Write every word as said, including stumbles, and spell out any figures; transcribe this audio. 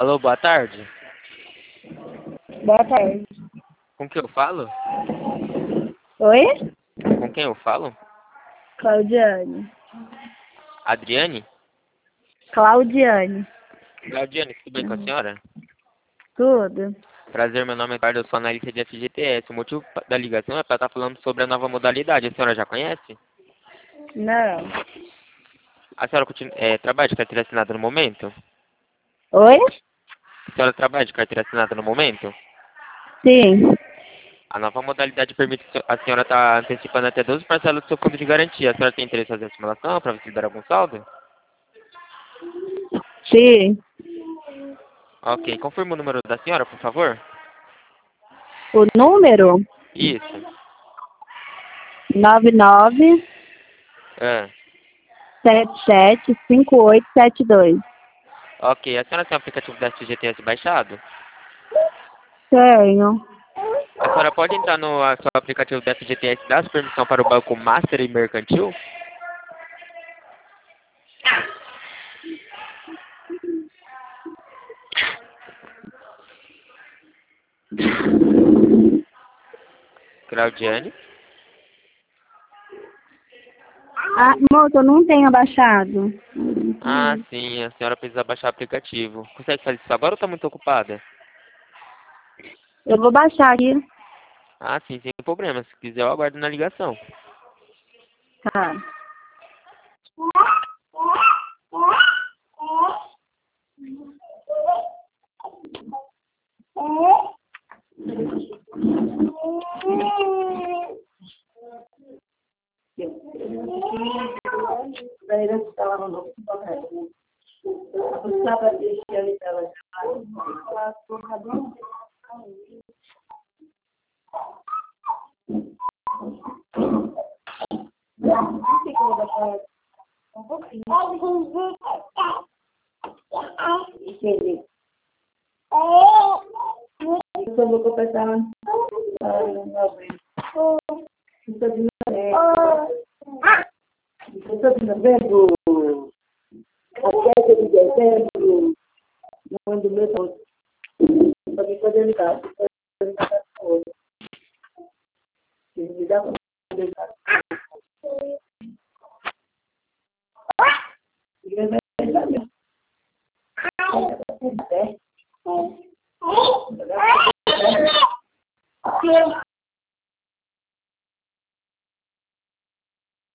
Alô, boa tarde. Boa tarde. Com quem eu falo? Oi? Com quem eu falo? Claudiane. Adriane? Claudiane. Claudiane, tudo bem com a senhora? Tudo? Prazer, meu nome é Eduardo, eu sou analista de F G T S. O motivo da ligação é para estar falando sobre a nova modalidade. A senhora já conhece? Não. A senhora continua, é, trabalha de carteira assinada no momento? Oi? A senhora trabalha de carteira assinada no momento? Sim. A nova modalidade permite a senhora estar antecipando até doze parcelas do seu fundo de garantia. A senhora tem interesse em fazer a simulação para você dar algum saldo? Sim. Ok, confirma o número da senhora, por favor. O número? Isso. nove nove Ah, sete sete cinco oito sete dois. ok, a senhora tem o aplicativo da F G T S baixado? Tenho. A senhora pode entrar no a- seu aplicativo da F G T S e dar permissão para o banco Master e Mercantil? Claudiane? Ah, moço, eu não tenho abaixado. Ah, sim, a senhora precisa baixar o aplicativo. Consegue fazer isso agora ou está muito ocupada? Eu vou baixar aqui. Ah, sim, sem problema. Se quiser, eu aguardo na ligação. Tá. Entendi. Eu vou começar Estou de novembro, a sete de dezembro, no ano do meu irmão. Para me fazer ligar. Me dá uma